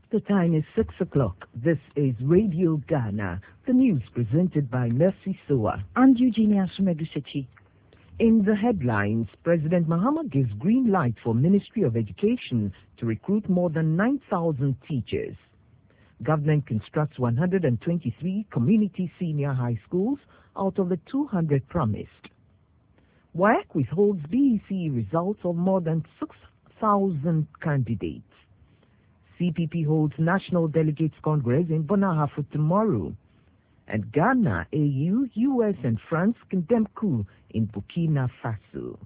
The time is 6 o'clock. This is Radio Ghana. The news presented by Mercy Soa and Eugenia Sumedusechi. In the headlines, President Mahama gives green light for Ministry of Education to recruit more than 9,000 teachers. Government constructs 123 community senior high schools out of the 200 promised. WAEC withholds BEC results of more than 6,000 candidates. CPP holds National Delegates Congress in Bonahafo tomorrow. And Ghana, AU, US and France condemn coup in Burkina Faso.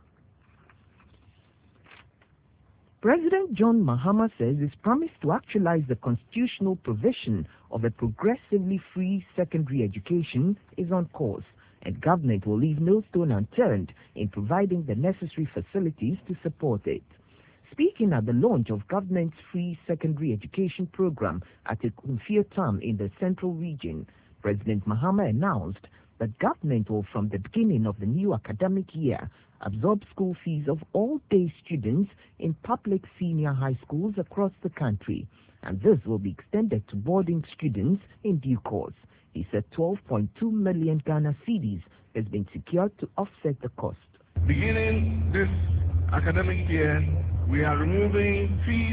President John Mahama says his promise to actualize the constitutional provision of a progressively free secondary education is on course, and government will leave no stone unturned in providing the necessary facilities to support it. Speaking at the launch of government's free secondary education program at a Kumfia town in the central region, President Mahama announced that government will, from the beginning of the new academic year, absorb school fees of all day students in public senior high schools across the country, and this will be extended to boarding students in due course. He said 12.2 million Ghana cedis has been secured to offset the cost. Beginning this academic year, we are removing fees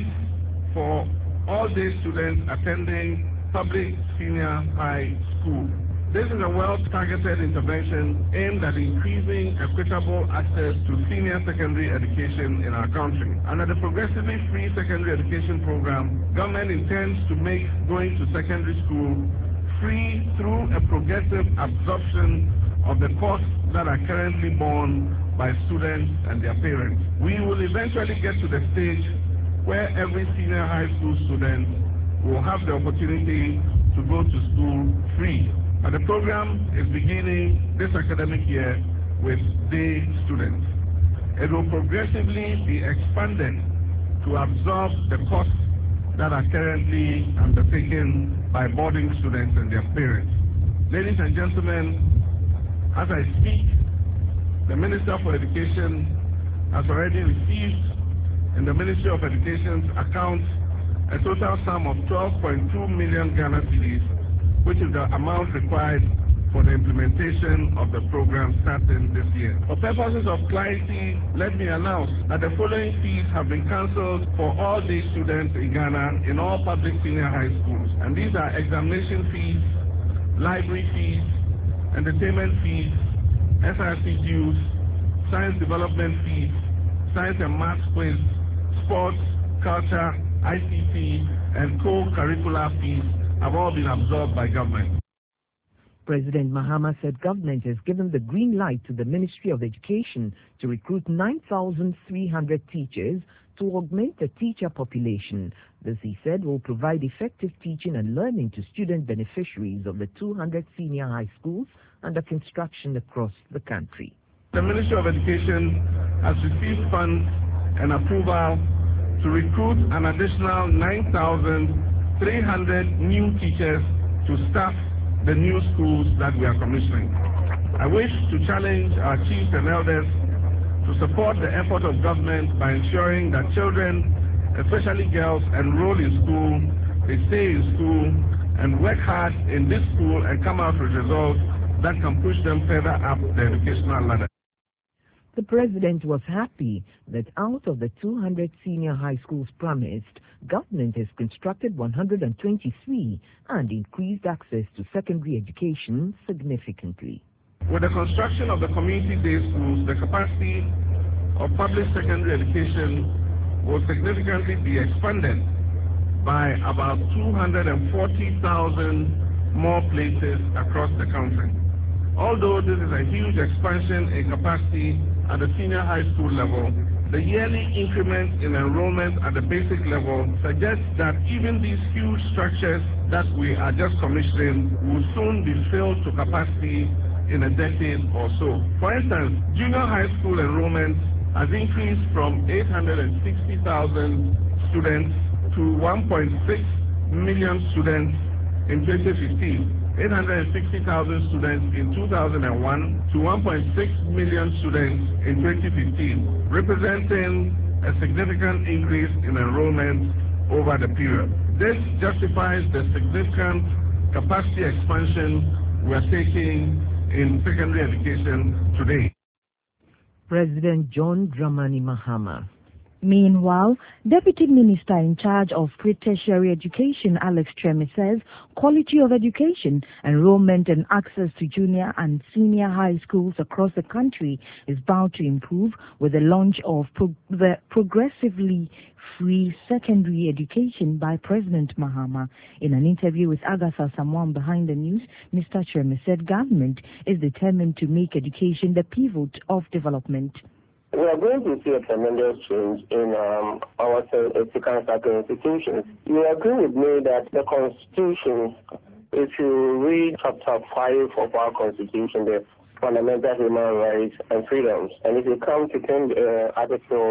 for all day students attending public senior high school. This is a well-targeted intervention aimed at increasing equitable access to senior secondary education in our country. Under the Progressively Free Secondary Education Program, government intends to make going to secondary school free through a progressive absorption of the costs that are currently borne by students and their parents. We will eventually get to the stage where every senior high school student will have the opportunity to go to school free. But the program is beginning this academic year with day students. It will progressively be expanded to absorb the costs that are currently undertaken by boarding students and their parents. Ladies and gentlemen, as I speak, the Minister for Education has already received in the Ministry of Education's account a total sum of 12.2 million Ghana cedis, which is the amount required for the implementation of the program starting this year. For purposes of clarity, let me announce that the following fees have been cancelled for all day students in Ghana in all public senior high schools. And these are examination fees, library fees, entertainment fees, SRC dues, science development fees, science and maths quiz, sports, culture, ICT, and co-curricular fees have all been absorbed by government. President Mahama said government has given the green light to the Ministry of Education to recruit 9,300 teachers to augment the teacher population. This, he said, will provide effective teaching and learning to student beneficiaries of the 200 senior high schools under construction across the country. The Ministry of Education has received funds and approval to recruit an additional 9,300 new teachers to staff the new schools that we are commissioning. I wish to challenge our chiefs and elders to support the effort of government by ensuring that children, especially girls, enroll in school, they stay in school, and work hard in this school and come out with results that can push them further up the educational ladder. The president was happy that out of the 200 senior high schools promised, government has constructed 123 and increased access to secondary education significantly. With the construction of the community day schools, the capacity of public secondary education will significantly be expanded by about 240,000 more places across the country. Although this is a huge expansion in capacity at the senior high school level, the yearly increment in enrollment at the basic level suggests that even these huge structures that we are just commissioning will soon be filled to capacity in a decade or so. For instance, junior high school enrollment has increased from 860,000 students to 1.6 million students in 2015. 860,000 students in 2001 to 1.6 million students in 2015, representing a significant increase in enrollment over the period. This justifies the significant capacity expansion we are taking in secondary education today. President John Dramani Mahama. Meanwhile, Deputy Minister in charge of pre-tertiary education, Alex Tweme, says quality of education, enrollment and access to junior and senior high schools across the country is bound to improve with the launch of the progressively free secondary education by President Mahama. In an interview with Agatha Samuel behind the news, Mr. Tweme said government is determined to make education the pivot of development. We are going to see a tremendous change in our secondary institutions. You agree with me that the Constitution, if you read Chapter 5 of our Constitution, the fundamental human rights and freedoms, and if you come to Article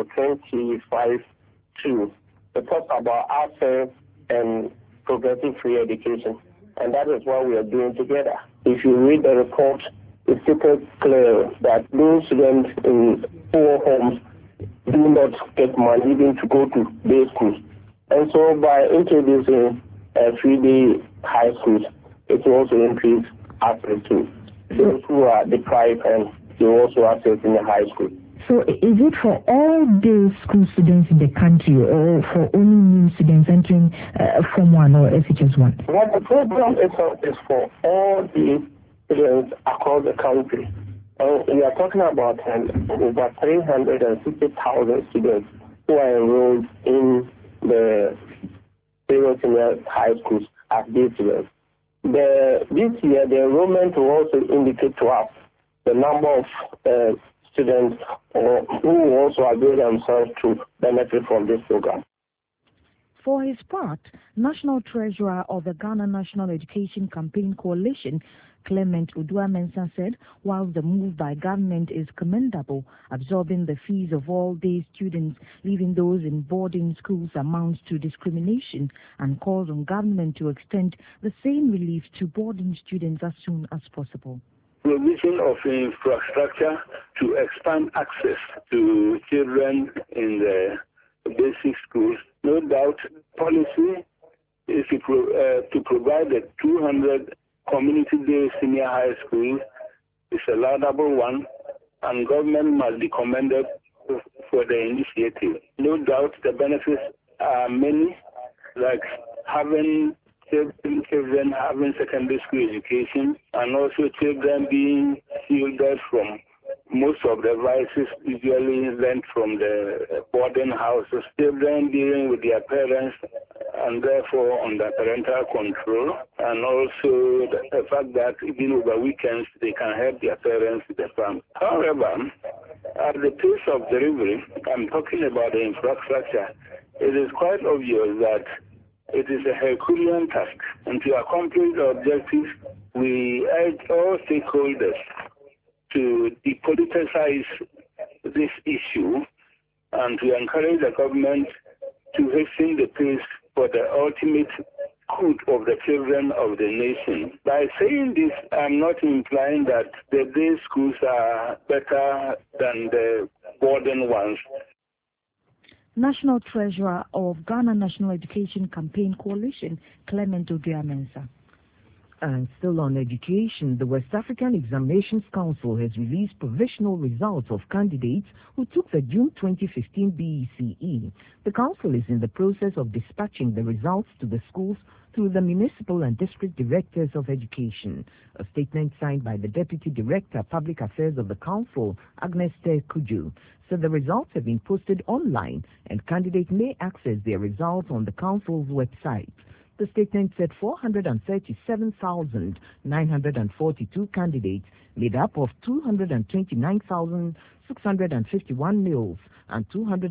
25(2), it talks about access and progressive free education, and that is what we are doing together. If you read the report, it's super clear that those students in poor homes do not get money even to go to day schools. And so by introducing a 3-day high schools, it will also increase access to those who are deprived, and they will also access in the high school. So is it for all day school students in the country or for only new students entering Form 1 or SHS1? What the program is for all the students across the country. We are talking about over 360,000 students who are enrolled in the various senior high schools as day students. This year, the enrollment will also indicate to us the number of students who will also avail themselves to benefit from this program. For his part, National Treasurer of the Ghana National Education Campaign Coalition, Clement Udua-Mensah, said, while the move by government is commendable, absorbing the fees of all-day students, leaving those in boarding schools amounts to discrimination, and calls on government to extend the same relief to boarding students as soon as possible. Provision of infrastructure to expand access to children in the basic schools. No doubt, policy is to provide the 200 community day senior high schools is a laudable one, and government must be commended for the initiative. No doubt, the benefits are many, like having children having secondary school education, and also children being shielded from most of the vices usually learned from the boarding houses, children dealing with their parents and therefore under parental control, and also the fact that even over weekends they can help their parents with the farm. However, at the pace of delivery, I'm talking about the infrastructure, it is quite obvious that it is a Herculean task, and to accomplish the objectives, we urge all stakeholders to depoliticize this issue and to encourage the government to hasten the pace for the ultimate good of the children of the nation. By saying this, I'm not implying that the day schools are better than the boarding ones. National Treasurer of Ghana National Education Campaign Coalition, Clement Udua-Mensah. And still on education, the West African Examinations Council has released provisional results of candidates who took the June 2015 BECE. The council is in the process of dispatching the results to the schools through the municipal and district directors of education. A statement signed by the Deputy Director, Public Affairs of the Council, Agnes Kuju, said the results have been posted online and candidates may access their results on the council's website. The statement said 437,942 candidates made up of 229,651 males and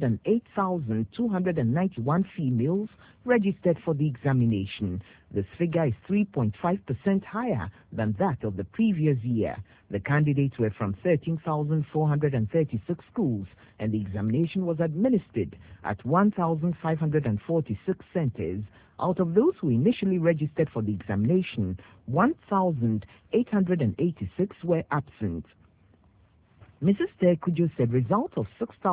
208,291 females registered for the examination. This figure is 3.5% higher than that of the previous year. The candidates were from 13,436 schools, and the examination was administered at 1,546 centers. Out of those who initially registered for the examination, 1,886 were absent. Mrs. Tekujo said results of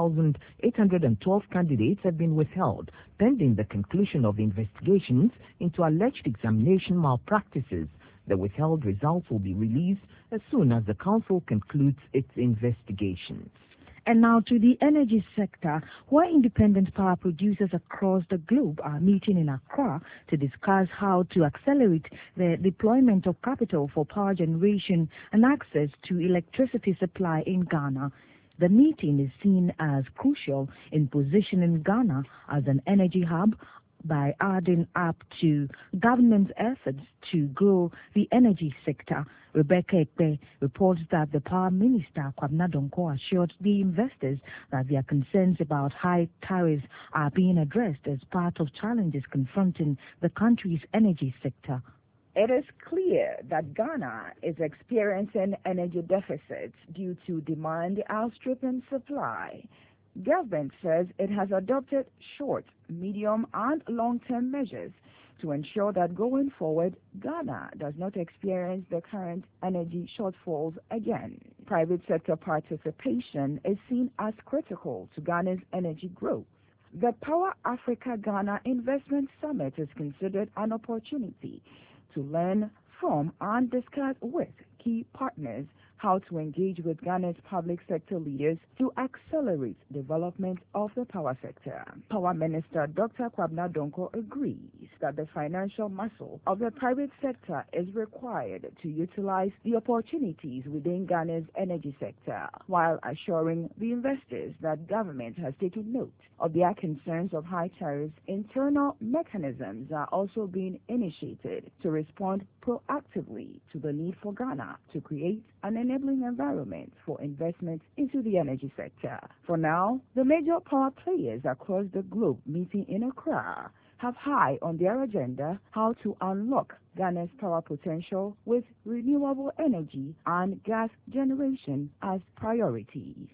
6,812 candidates have been withheld pending the conclusion of investigations into alleged examination malpractices. The withheld results will be released as soon as the council concludes its investigations. And now to the energy sector, where independent power producers across the globe are meeting in Accra to discuss how to accelerate the deployment of capital for power generation and access to electricity supply in Ghana. The meeting is seen as crucial in positioning Ghana as an energy hub by adding up to government's efforts to grow the energy sector. Rebecca Ekpe reports that the Power Minister, Kwabena Donkor, assured the investors that their concerns about high tariffs are being addressed as part of challenges confronting the country's energy sector. It is clear that Ghana is experiencing energy deficits due to demand outstripping supply. Government says it has adopted short, medium, and long-term measures to ensure that going forward, Ghana does not experience the current energy shortfalls again. Private sector participation is seen as critical to Ghana's energy growth. The Power Africa Ghana Investment Summit is considered an opportunity to learn from and discuss with key partners how to engage with Ghana's public sector leaders to accelerate development of the power sector. Power Minister Dr. Kwabena Donkor agrees that the financial muscle of the private sector is required to utilize the opportunities within Ghana's energy sector, while assuring the investors that government has taken note of their concerns of high tariffs. Internal mechanisms are also being initiated to respond proactively to the need for Ghana to create an enabling environment for investment into the energy sector. For now, the major power players across the globe meeting in Accra have high on their agenda how to unlock Ghana's power potential with renewable energy and gas generation as priorities.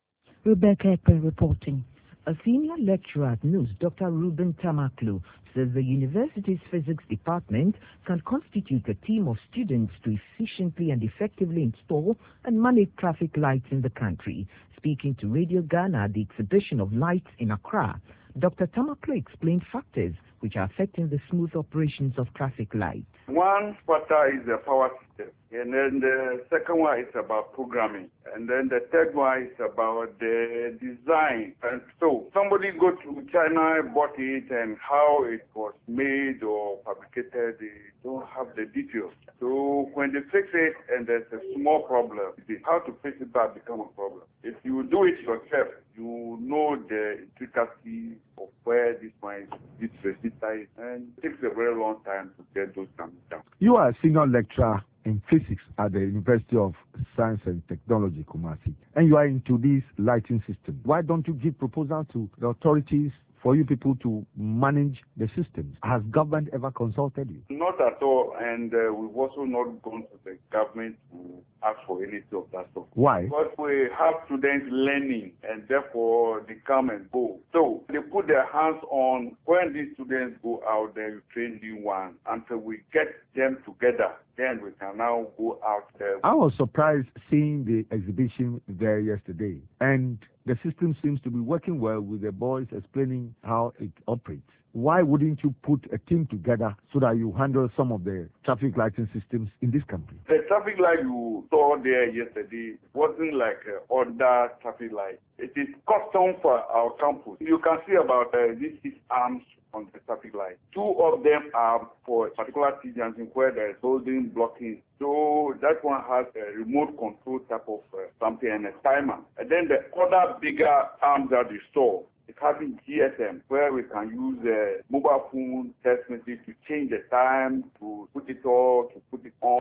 Rebecca Ekpe reporting. A senior lecturer at NUS, Dr. Reuben Tamaklu, says the university's physics department can constitute a team of students to efficiently and effectively install and manage traffic lights in the country. Speaking to Radio Ghana at the exhibition of lights in Accra, Dr. Tamaklu explained factors which are affecting the smooth operations of traffic lights. One factor is the power system, and then the second one is about programming, and then the third one is about the design. And so somebody go to China, bought it, and how it was made or fabricated, they don't have the details. So when they fix it and there's a small problem, how to fix it that becomes a problem. If you do it yourself, you know the intricacies of where this one is precise, and it takes a very long time to get those things done. You are a senior lecturer in physics at the University of Science and Technology, Kumasi, and you are into this lighting system. Why don't you give proposal to the authorities for you people to manage the systems? Has government ever consulted you? Not at all, and we've also not gone to the government to ask for anything of that sort. Why? Because we have students learning, and therefore they come and go. So they put their hands on when these students go out there, you train new ones until we get them together. Then we can now go out there. I was surprised seeing the exhibition there yesterday, and the system seems to be working well with the boys explaining how it operates. Why wouldn't you put a team together so that you handle some of the traffic lighting systems in this country? The traffic light you saw there yesterday wasn't like other traffic light. It is custom for our campus. You can see about these 6 arms on the traffic light. 2 of them are for particular seasons where there is holding blocking. So that one has a remote control type of something and a timer. And then the other bigger arms that you saw, it's having GSM, where we can use a mobile phone text message to change the time, to put it off, to put it on.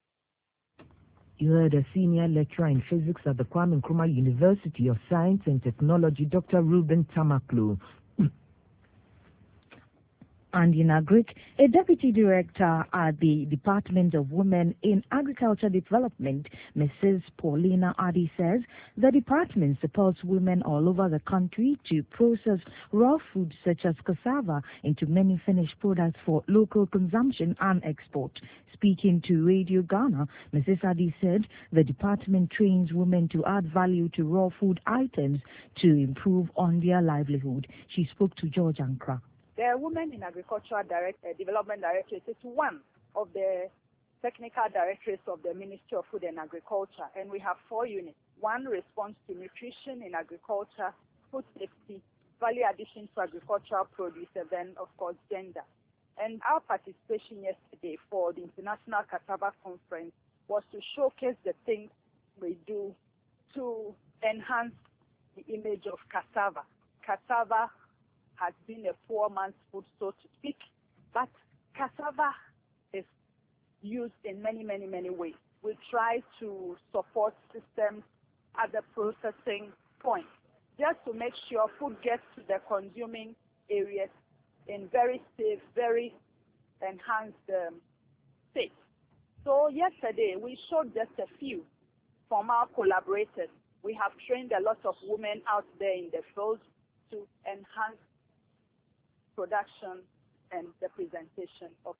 You heard a senior lecturer in physics at the Kwame Nkrumah University of Science and Technology, Dr. Reuben Tamaklu. And in Agric, a deputy director at the Department of Women in Agriculture Development, Mrs. Paulina Adi, says the department supports women all over the country to process raw foods such as cassava into many finished products for local consumption and export. Speaking to Radio Ghana, Mrs. Adi said the department trains women to add value to raw food items to improve on their livelihood. She spoke to George Ankra. The Women in Agricultural Development Directorate is one of the technical directorates of the Ministry of Food and Agriculture, and we have 4 units. One responds to nutrition in agriculture, food safety, value addition to agricultural produce, and then, of course, gender. And our participation yesterday for the International Cassava Conference was to showcase the things we do to enhance the image of cassava. Cassava has been a poor man's food, so to speak, but cassava is used in many, many, many ways. We try to support systems at the processing point, just to make sure food gets to the consuming areas in very safe, very enhanced state. So yesterday, we showed just a few from our collaborators. We have trained a lot of women out there in the field to enhance production and the presentation of.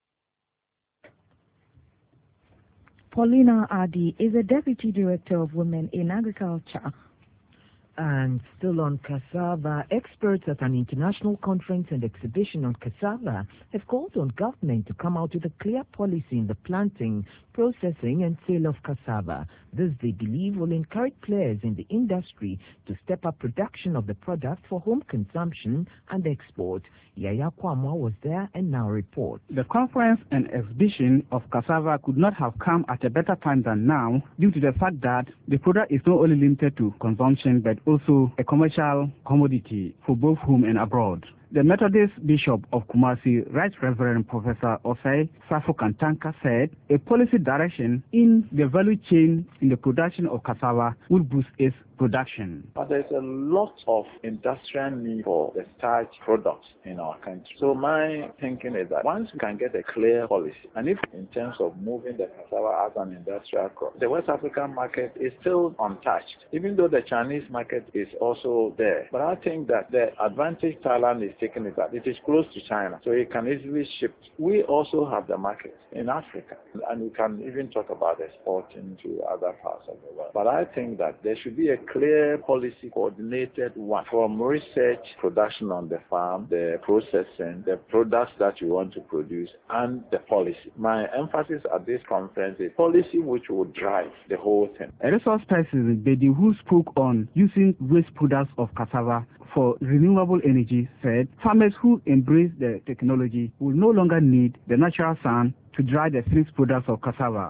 Paulina Adi is a Deputy Director of Women in Agriculture. And still on cassava, experts at an international conference and exhibition on cassava have called on government to come out with a clear policy in the planting, processing and sale of cassava. This, they believe, will encourage players in the industry to step up production of the product for home consumption and export. Yaya Kwamwa was there and now reports. The conference and exhibition of cassava could not have come at a better time than now, due to the fact that the product is not only limited to consumption but also a commercial commodity for both home and abroad. The Methodist Bishop of Kumasi, Right Reverend Professor Osei Safo Kantanka, said a policy direction in the value chain in the production of cassava will boost its production. But there's a lot of industrial need for the starch products in our country. So my thinking is that once we can get a clear policy, and if in terms of moving the cassava as an industrial crop, the West African market is still untouched, even though the Chinese market is also there. But I think that the advantage Thailand is taking is that it is close to China, so it can easily ship. We also have the market in Africa, and we can even talk about exporting to other parts of the world. But I think that there should be a clear policy, coordinated one, from research, production on the farm, the processing, the products that you want to produce, and the policy. My emphasis at this conference is policy which will drive the whole thing. A resource person, Bedi, who spoke on using waste products of cassava for renewable energy, said farmers who embrace the technology will no longer need the natural sun to dry the finished products of cassava.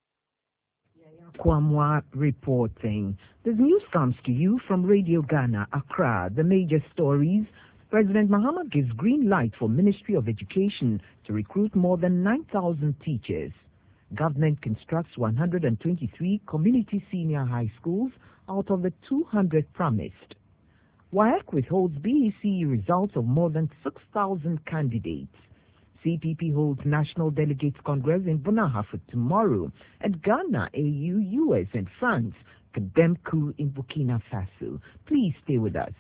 Kwamwa reporting. This news comes to you from Radio Ghana, Accra. The major stories. President Mahama gives green light for Ministry of Education to recruit more than 9,000 teachers. Government constructs 123 community senior high schools out of the 200 promised. WAEC withholds BEC results of more than 6,000 candidates. CPP holds National Delegates Congress in Bunaha for tomorrow, and Ghana, AU, US, and France condemn coup in Burkina Faso. Please stay with us.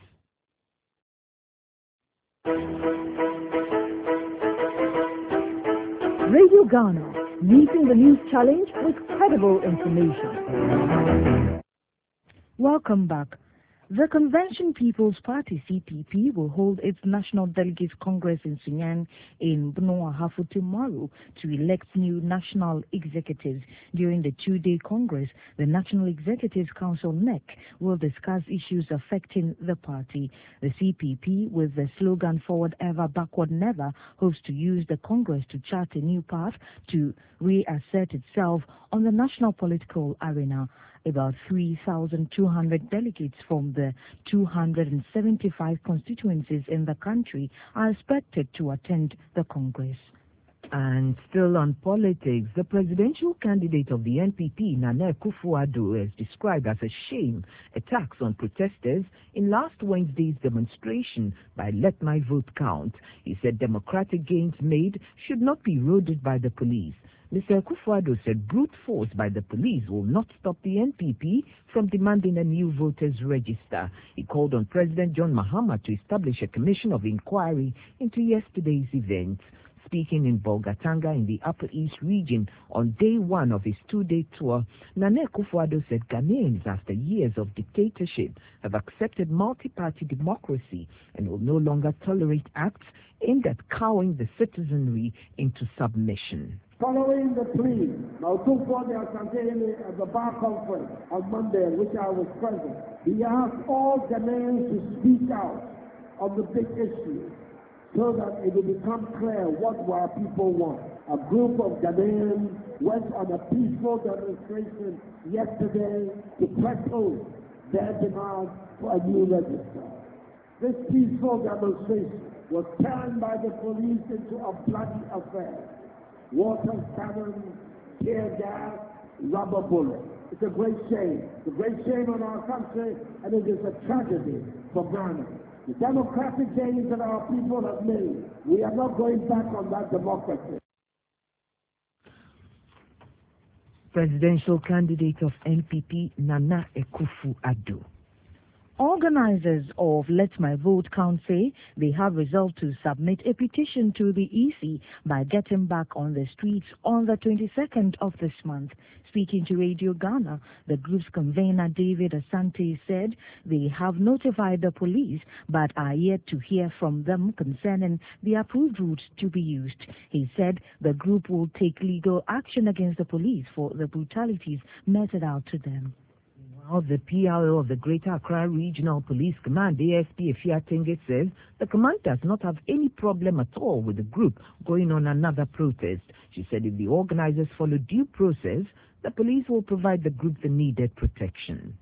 Radio Ghana, meeting the news challenge with credible information. Welcome back. The Convention People's Party, CPP, will hold its National Delegates Congress in Sunyani in Bunaha tomorrow to elect new national executives. During the two-day Congress, the National Executive Council, NEC, will discuss issues affecting the party. The CPP, with the slogan Forward Ever, Backward Never, hopes to use the Congress to chart a new path to reassert itself on the national political arena. About 3,200 delegates from the 275 constituencies in the country are expected to attend the Congress. And still on politics, the presidential candidate of the NPP, Nana Akufo-Addo, is described as a shame attacks on protesters in last Wednesday's demonstration by Let My Vote Count. He said democratic gains made should not be eroded by the police. Mr. Akufo-Addo said brute force by the police will not stop the NPP from demanding a new voters register. He called on President John Mahama to establish a commission of inquiry into yesterday's events. Speaking in Bolgatanga in the Upper East region on day one of his two-day tour, Nana Akufo-Addo said Ghanaians, after years of dictatorship, have accepted multi-party democracy and will no longer tolerate acts aimed at cowing the citizenry into submission. Following the plea, Mautufo de Asante at the Bar Conference on Monday, in which I was present, he asked all Ghanaians to speak out on the big issue, so that it will become clear what our people want. A group of Ghanaians went on a peaceful demonstration yesterday to press home their demand for a new register. This peaceful demonstration was turned by the police into a bloody affair. Water cannons, tear gas, rubber bullets. It's a great shame. It's a great shame on our country, and it is a tragedy for Ghana. The democratic gains that our people have made, we are not going back on that democracy. Presidential candidate of NPP, Nana Akufo-Addo. Organizers of Let My Vote Count say they have resolved to submit a petition to the EC by getting back on the streets on the 22nd of this month. Speaking to Radio Ghana, the group's convener David Asante said they have notified the police but are yet to hear from them concerning the approved route to be used. He said the group will take legal action against the police for the brutalities meted out to them. The PRO of the Greater Accra Regional Police Command, ASP Efia Tenge, says the command does not have any problem at all with the group going on another protest. She said if the organizers follow due process, the police will provide the group the needed protection.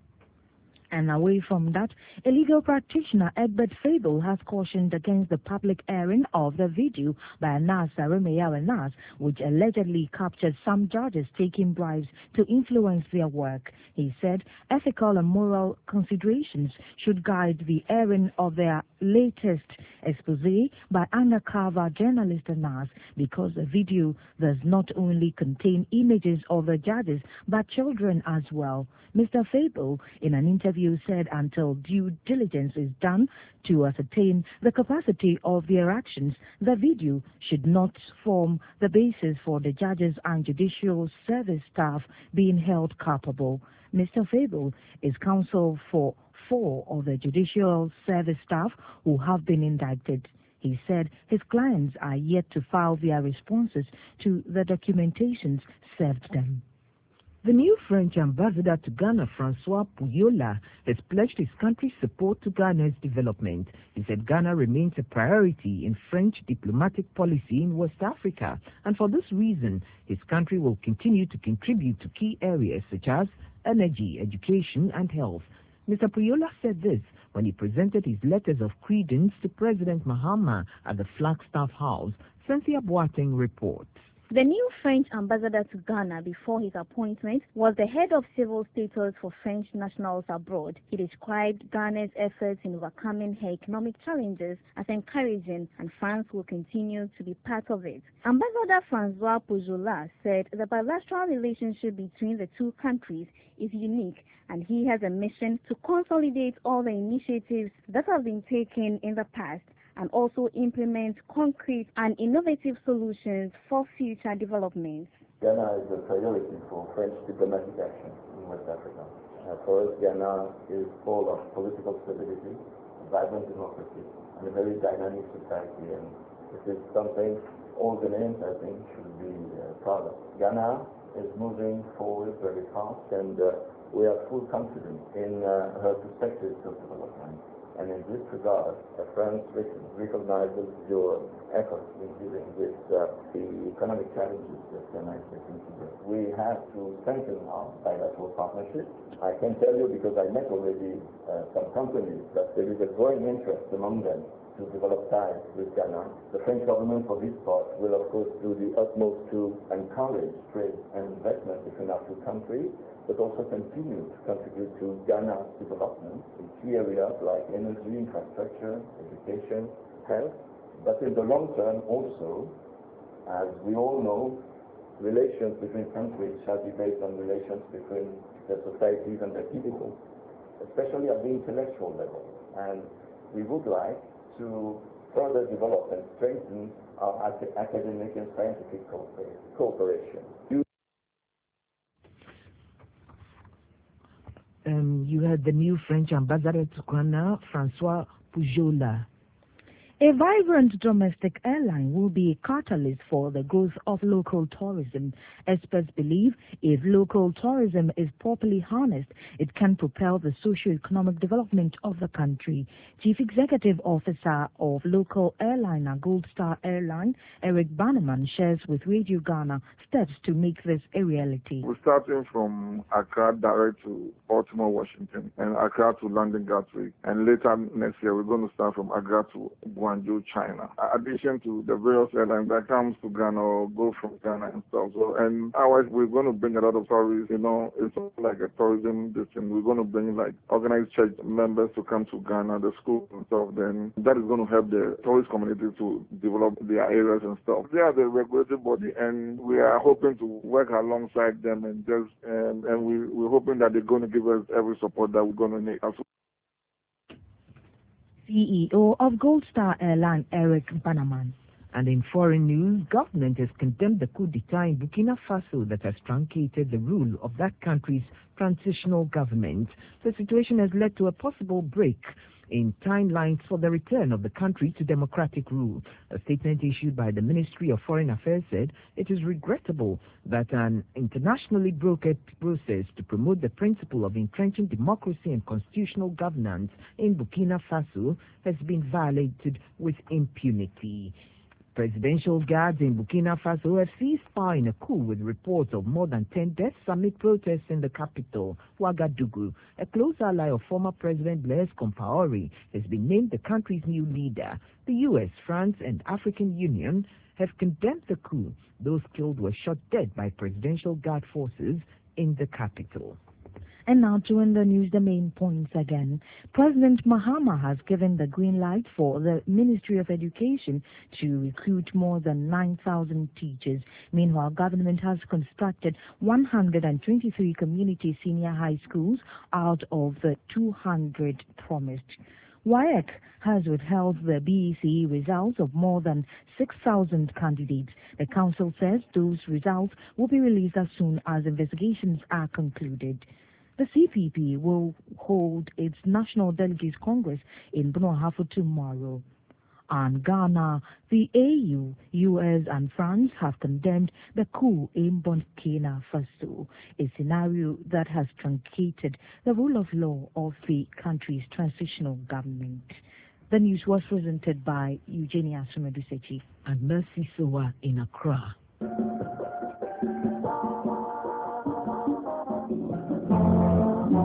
And away from that, a legal practitioner, Egbert Fable, has cautioned against the public airing of the video by Nas Saremeyawe Nas, which allegedly captured some judges taking bribes to influence their work. He said ethical and moral considerations should guide the airing of their latest expose by undercover journalist Nas, because the video does not only contain images of the judges but children as well. Mr. Fable, in an interview, said until due diligence is done to ascertain the capacity of their actions, the video should not form the basis for the judges and judicial service staff being held culpable. Mr. Fable is counsel for 4 of the judicial service staff who have been indicted. He said his clients are yet to file their responses to the documentations served them. The new French ambassador to Ghana, Francois Pouyola, has pledged his country's support to Ghana's development. He said Ghana remains a priority in French diplomatic policy in West Africa, and for this reason, his country will continue to contribute to key areas such as energy, education, and health. Mr. Pouyola said this when he presented his letters of credence to President Mahama at the Flagstaff House. Cynthia Boateng reports. The new French ambassador to Ghana before his appointment was the head of civil status for French nationals abroad. He described Ghana's efforts in overcoming her economic challenges as encouraging, and France will continue to be part of it. Ambassador Francois Pouyola said the bilateral relationship between the two countries is unique, and he has a mission to consolidate all the initiatives that have been taken in the past and also implement concrete and innovative solutions for future developments. Ghana is a priority for French diplomatic action in West Africa. For us, Ghana is full of political stability, vibrant democracy, and a very dynamic society, and this is something all Ghanaians, I think, should be proud of. Ghana is moving forward very fast, and we have full confidence in her perspectives of development. And in this regard, France recognizes your efforts in dealing with the economic challenges that Ghana is facing today. We have to strengthen our bilateral partnership. I can tell you, because I met already some companies, that there is a growing interest among them to develop ties with Ghana. The French government, for this part, will of course do the utmost to encourage trade and investment between our two countries, but also continue to contribute to Ghana's development in key areas like energy, infrastructure, education, health. But in the long term also, as we all know, relations between countries shall be based on relations between the societies and their people, especially at the intellectual level. And we would like to further develop and strengthen our academic and scientific cooperation. You had the new French ambassador to Ghana, Francois Pujola. A vibrant domestic airline will be a catalyst for the growth of local tourism. Experts believe if local tourism is properly harnessed, it can propel the socio-economic development of the country. Chief Executive Officer of local airliner Gold Star Airline, Eric Bannerman, shares with Radio Ghana steps to make this a reality. We're starting from Accra direct to Baltimore, Washington, and Accra to London Gatwick. And later next year, we're going to start from Accra to Guangzhou, China. In addition to the various airlines that comes to Ghana or go from Ghana and stuff. So, and otherwise, we're going to bring a lot of tourists. You know, it's like a tourism district. We're going to bring like organized church members to come to Ghana, the schools and stuff. Then that is going to help the tourist community to develop their areas and stuff. They are the regulatory body, and we are hoping to work alongside them and just and we're hoping that they're going to give us every support that we're going to need. CEO of Gold Star Airline, Eric Bannerman. And in foreign news, government has condemned the coup d'etat in Burkina Faso that has truncated the rule of that country's transitional government. The situation has led to a possible break in timelines for the return of the country to democratic rule. A statement issued by the Ministry of Foreign Affairs said it is regrettable that an internationally brokered process to promote the principle of entrenching democracy and constitutional governance in Burkina Faso has been violated with impunity. Presidential guards in Burkina Faso have seized power in a coup with reports of more than 10 deaths amid protests in the capital, Ouagadougou. A close ally of former President Blaise Compaoré has been named the country's new leader. The U.S., France, and African Union have condemned the coup. Those killed were shot dead by presidential guard forces in the capital. And now to in the news, the main points again. President Mahama has given the green light for the Ministry of Education to recruit more than 9,000 teachers. Meanwhile, government has constructed 123 community senior high schools out of the 200 promised. WAEC has withheld the BECE results of more than 6,000 candidates. The council says those results will be released as soon as investigations are concluded. The CPP will hold its National Delegates Congress in Bunohafo tomorrow. And Ghana, the AU, US, and France have condemned the coup in Burkina Faso, a scenario that has truncated the rule of law of the country's transitional government. The news was presented by Eugenia Sumedusechi and Mercy Sowa in Accra.